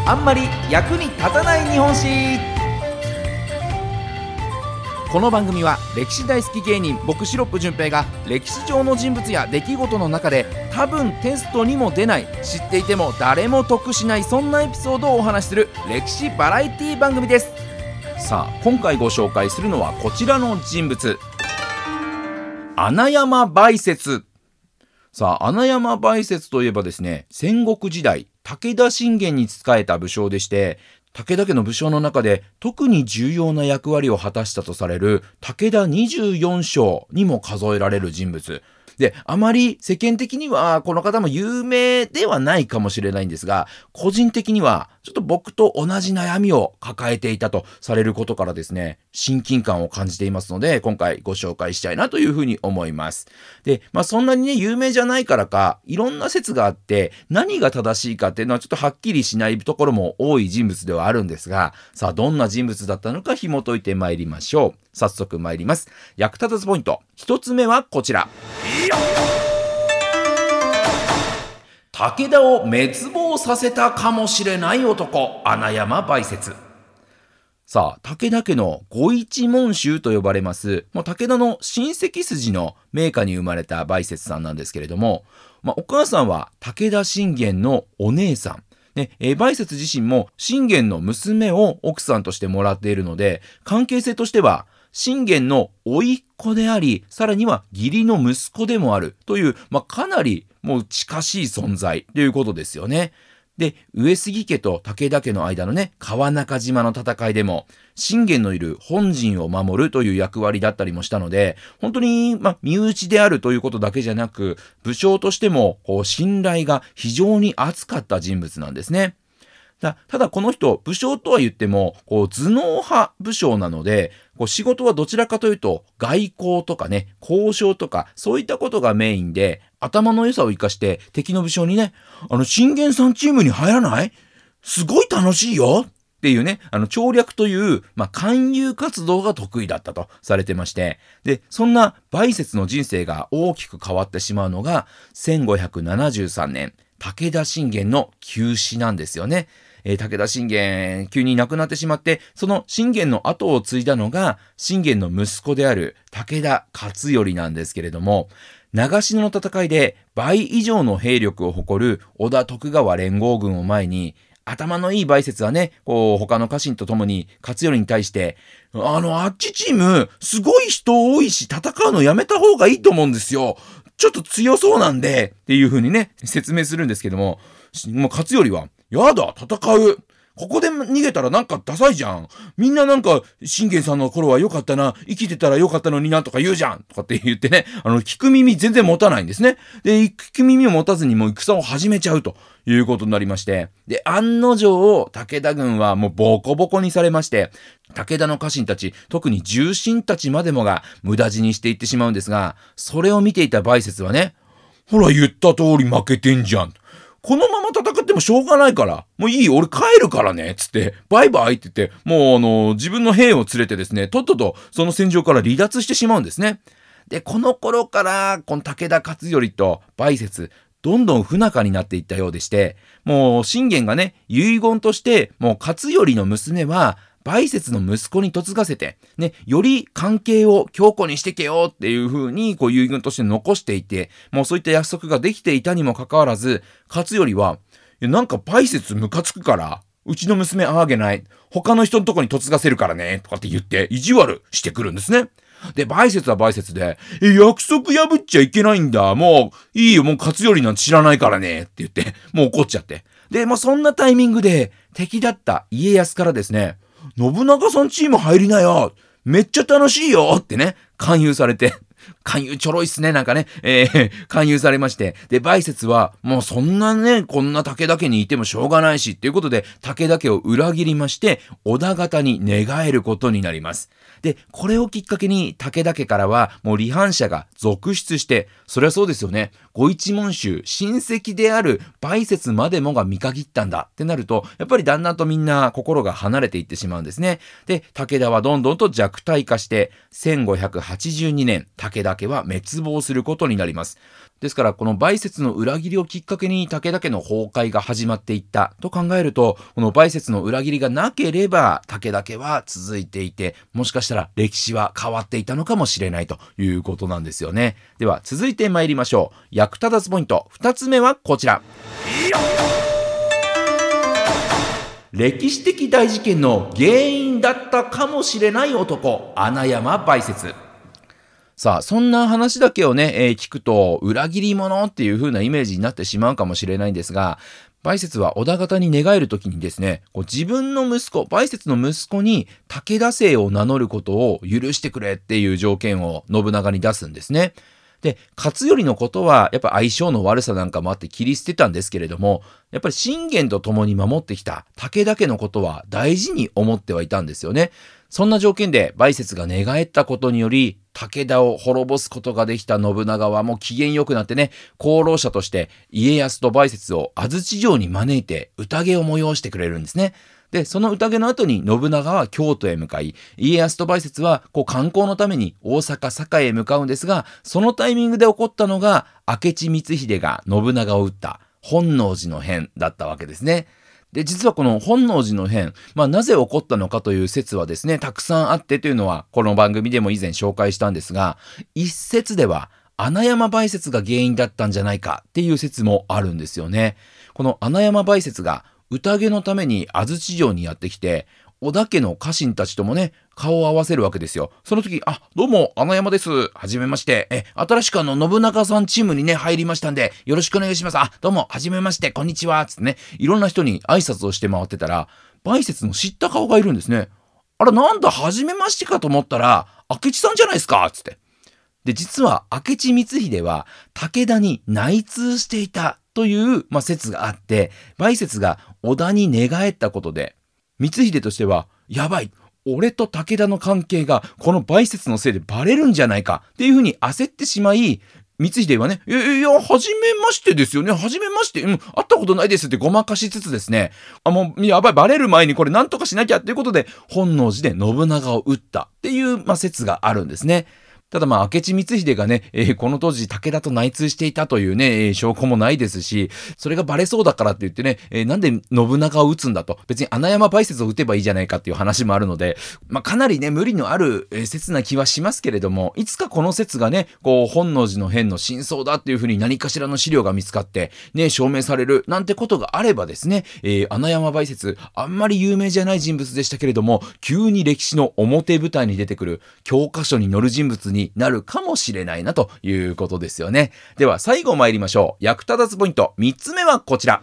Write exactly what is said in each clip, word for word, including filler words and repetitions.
あんまり役に立たない日本史。この番組は歴史大好き芸人僕シロップ純平が歴史上の人物や出来事の中で多分テストにも出ない、知っていても誰も得しない、そんなエピソードをお話しする歴史バラエティ番組です。さあ今回ご紹介するのはこちらの人物、穴山梅雪。さあ穴山梅雪といえばですね、戦国時代武田信玄に仕えた武将でして、武田家の武将の中で特に重要な役割を果たしたとされる武田にじゅうよん将にも数えられる人物で、あまり世間的にはこの方も有名ではないかもしれないんですが、個人的にはちょっと僕と同じ悩みを抱えていたとされることからですね、親近感を感じていますので、今回ご紹介したいなというふうに思います。で、まあそんなにね有名じゃないからか、いろんな説があって何が正しいかっていうのはちょっとはっきりしないところも多い人物ではあるんですが、さあどんな人物だったのか紐解いてまいりましょう。早速参ります。役立たずポイント一つ目はこちら。武田を滅亡させたかもしれない男、穴山梅雪。さあ武田家のご一門衆と呼ばれます、もう武田の親戚筋の名家に生まれた梅雪さんなんですけれども、まあ、お母さんは武田信玄のお姉さんね、えー、梅雪自身も信玄の娘を奥さんとしてもらっているので、関係性としては信玄の甥っ子であり、さらには義理の息子でもあるという、まあ、かなりもう近しい存在ということですよね。で、上杉家と武田家の間のね、川中島の戦いでも信玄のいる本陣を守るという役割だったりもしたので、本当にまあ身内であるということだけじゃなく、武将としてもこう信頼が非常に厚かった人物なんですね。だただこの人、武将とは言ってもこう頭脳派武将なので、こう仕事はどちらかというと外交とかね、交渉とかそういったことがメインで、頭の良さを生かして敵の武将にね、あの信玄さんチームに入らない？すごい楽しいよっていうね、あの調略という、まあ、勧誘活動が得意だったとされてまして、でそんな梅雪の人生が大きく変わってしまうのがせんごひゃくななじゅうさんねん、武田信玄の急死なんですよね。えー、武田信玄急に亡くなってしまって、その信玄の後を継いだのが信玄の息子である武田勝頼なんですけれども、長篠の戦いで倍以上の兵力を誇る織田徳川連合軍を前に、頭のいい梅雪はね、こう他の家臣と共に勝頼に対して、あのあっちチームすごい人多いし戦うのやめた方がいいと思うんですよ、ちょっと強そうなんでっていう風にね説明するんですけども、もう勝頼はやだ戦う、ここで逃げたらなんかダサいじゃん、みんななんか信玄さんの頃は良かったな、生きてたら良かったのになとか言うじゃんとかって言ってね、あの聞く耳全然持たないんですね。で聞く耳を持たずにもう戦を始めちゃうということになりまして、で案の定武田軍はもうボコボコにされまして、武田の家臣たち、特に重臣たちまでもが無駄死にしていってしまうんですが、それを見ていた梅雪はね、ほら言った通り負けてんじゃん、このまま戦ってもしょうがないから、もういい、俺帰るからね、つって、バイバイって言って、もうあの、自分の兵を連れてですね、とっととその戦場から離脱してしまうんですね。で、この頃から、この武田勝頼と梅雪、どんどん不仲になっていったようでして、もう信玄がね、遺言として、もう勝頼の娘は、梅雪の息子に嫁がせて、ね、より関係を強固にしてけよっていう風に、こう遺言として残していて、もうそういった約束ができていたにもかかわらず、勝頼は、いやなんか梅雪ムカつくから、うちの娘あげない、他の人のとこに嫁がせるからね、とかって言って、意地悪してくるんですね。で、梅雪は梅雪で、え、約束破っちゃいけないんだ。もう、いいよ、もう勝頼なんて知らないからね。って言って、もう怒っちゃって。で、もうそんなタイミングで、敵だった家康からですね、信長さんチーム入りなよ、めっちゃ楽しいよってね、勧誘されて、勧誘ちょろいっすね、なんかね、えー、勧誘されまして、で、梅雪は、もうそんなね、こんな武田家にいてもしょうがないし、っていうことで、武田家を裏切りまして、織田方に寝返ることになります。で、これをきっかけに武田家からはもう離反者が続出して、それはそうですよね、ご一門衆親戚である梅雪までもが見限ったんだってなると、やっぱりだんだんとみんな心が離れていってしまうんですね。で、武田はどんどんと弱体化して、せんごひゃくはちじゅうにねん武田家は滅亡することになります。ですからこの梅雪の裏切りをきっかけに武田家の崩壊が始まっていったと考えると、この梅雪の裏切りがなければ武田家は続いていて、もしかしたら歴史は変わっていたのかもしれないということなんですよね。では続いて参りましょう。役立たずポイントふたつめはこちら。歴史的大事件の原因だったかもしれない男、穴山梅雪。さあそんな話だけをね、えー、聞くと裏切り者っていう風なイメージになってしまうかもしれないんですが、梅雪は織田方に寝返る時にですね、こう自分の息子梅雪の息子に武田姓を名乗ることを許してくれっていう条件を信長に出すんですね。で、勝頼のことはやっぱ相性の悪さなんかもあって切り捨てたんですけれども、やっぱり信玄と共に守ってきた武田家のことは大事に思ってはいたんですよね。そんな条件で梅雪が寝返ったことにより武田を滅ぼすことができた信長はもう機嫌良くなってね、功労者として家康と梅雪を安土城に招いて宴を催してくれるんですね。で、その宴の後に信長は京都へ向かい、家康と梅雪はこう観光のために大阪堺へ向かうんですが、そのタイミングで起こったのが明智光秀が信長を討った本能寺の変だったわけですね。で、実はこの本能寺の変、まあなぜ起こったのかという説はですね、たくさんあってというのはこの番組でも以前紹介したんですが、一説では穴山梅雪が原因だったんじゃないかっていう説もあるんですよね。この穴山梅雪が宴のために安土城にやってきて、織田家の家臣たちともね、顔を合わせるわけですよ。その時、あ、どうも、穴山です。はじめまして。え、新しくあの、信長さんチームにね、入りましたんで、よろしくお願いします。あ、どうも、はじめまして、こんにちは。つってね、いろんな人に挨拶をして回ってたら、梅雪の知った顔がいるんですね。あら、なんだ、はじめましてかと思ったら、明智さんじゃないですか。つって。で、実は明智光秀は武田に内通していたという、まあ、説があって、梅雪が織田に寝返ったことで、光秀としては、やばい、俺と武田の関係がこの梅雪のせいでバレるんじゃないかっていうふうに焦ってしまい、光秀はね、いやいや、はじめましてですよね。はじめまして。うん、会ったことないですってごまかしつつですね。あ、もう、やばい、バレる前にこれなんとかしなきゃっていうことで、本能寺で信長を討ったっていう、まあ、説があるんですね。ただまあ、明智光秀がね、えー、この当時武田と内通していたというね、えー、証拠もないですし、それがバレそうだからって言ってね、えー、なんで信長を撃つんだと、別に穴山梅雪を撃てばいいじゃないかっていう話もあるので、まあかなりね、無理のある、えー、説な気はしますけれども、いつかこの説がね、こう、本能寺の変の真相だっていうふうに何かしらの資料が見つかって、ね、証明されるなんてことがあればですね、えー、穴山梅雪、あんまり有名じゃない人物でしたけれども、急に歴史の表舞台に出てくる教科書に載る人物にになるかもしれないなということですよね。では最後参りましょう。役立たずポイントみっつめはこちら。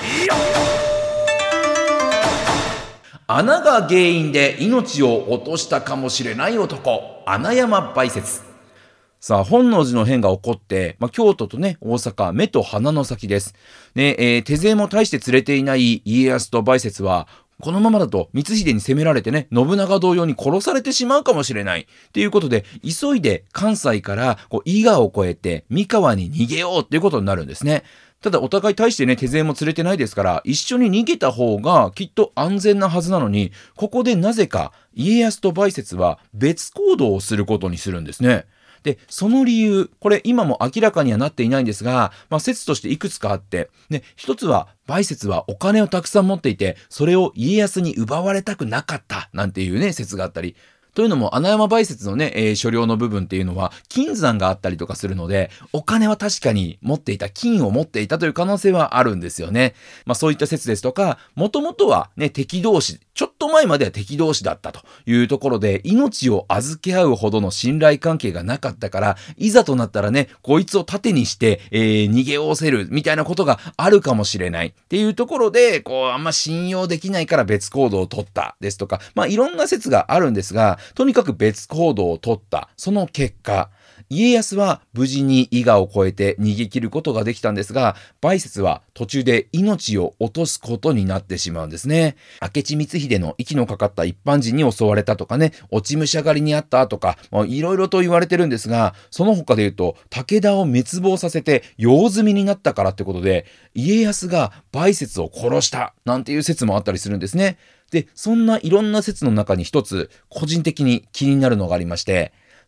穴が原因で命を落としたかもしれない男、穴山梅雪。さあ、本能寺の変が起こって、まあ、京都とね、大阪、目と鼻の先です。ね、えー、手勢も大して連れていない家康と梅雪は、このままだと光秀に攻められてね、信長同様に殺されてしまうかもしれないっていうことで、急いで関西からこう伊賀を越えて三河に逃げようっていうことになるんですね。ただお互い大してね、手勢も連れてないですから、一緒に逃げた方がきっと安全なはずなのに、ここでなぜか家康と梅雪は別行動をすることにするんですね。で、その理由、これ今も明らかにはなっていないんですが、まあ、説としていくつかあって、ね、一つは、梅雪はお金をたくさん持っていて、それを家康に奪われたくなかったなんていうね、説があったり、というのも穴山梅雪のね、えー、所領の部分っていうのは金山があったりとかするので、お金は確かに持っていた、金を持っていたという可能性はあるんですよね。まあそういった説ですとか、もともとはね、敵同士、ちょっと前までは敵同士だったというところで、命を預け合うほどの信頼関係がなかったから、いざとなったらね、こいつを盾にして、えー、逃げおせるみたいなことがあるかもしれないっていうところで、こう、あんま信用できないから別行動を取ったですとか、まあいろんな説があるんですが、とにかく別行動を取った。その結果、家康は無事に伊賀を越えて逃げ切ることができたんですが、梅雪は途中で命を落とすことになってしまうんですね。明智光秀の息のかかった一般人に襲われたとかね、落ち武者狩りにあったとか、いろいろと言われてるんですが、その他で言うと、武田を滅亡させて用済みになったからってことで、家康が梅雪を殺したなんていう説もあったりするんですね。で、そんないろんな説の中に一つ、個人的に気になるのがありまして、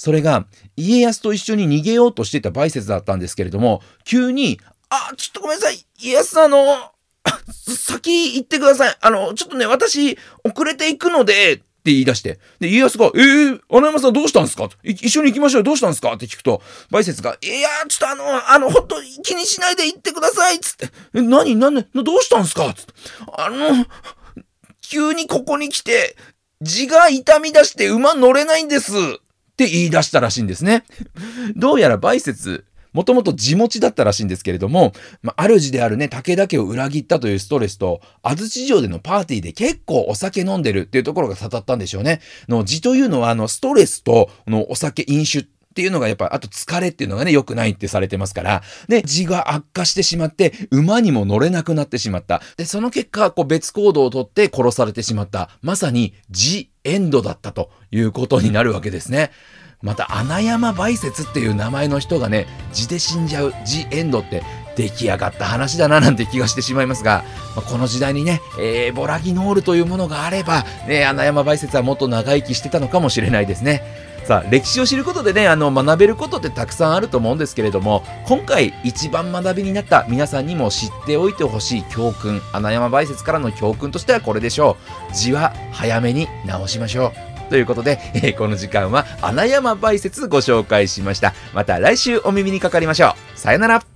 それが家康と一緒に逃げようとしていた梅雪だったんですけれども、急にあちょっとごめんなさい、家康さん、あの先行ってください、あのちょっとね私遅れていくのでって言い出して、で家康が「えー、穴山さんどうしたんですか?」と「一緒に行きましょうよ、どうしたんですか?」って聞くと、梅雪が「いやちょっとあのあの本当気にしないで行ってください」っつって「え何何どうしたんですか?」っつって「あの急にここに来て地が痛み出して馬乗れないんです」って言い出したらしいんですね。どうやら梅雪もともと地持ちだったらしいんですけれども、まあ、主であるね武田家を裏切ったというストレスと、安土城でのパーティーで結構お酒飲んでるっていうところがたたったんでしょうね。の地というのはあのストレスとのお酒飲酒っていうのがやっぱ、あと疲れっていうのがね良くないってされてますから、で地が悪化してしまって馬にも乗れなくなってしまった。でその結果こう別行動をとって殺されてしまった、まさにジエンドだったということになるわけですね。また穴山梅雪っていう名前の人がね地で死んじゃうジエンドって出来上がった話だななんて気がしてしまいますが、まあ、この時代にね、えー、ボラギノールというものがあれば、ね、穴山梅雪はもっと長生きしてたのかもしれないですね。さあ歴史を知ることでねあの学べることってたくさんあると思うんですけれども、今回一番学びになった皆さんにも知っておいてほしい教訓、穴山梅雪からの教訓としてはこれでしょう。字は早めに直しましょうということで、えー、この時間は穴山梅雪ご紹介しました。また来週お耳にかかりましょう。さよなら。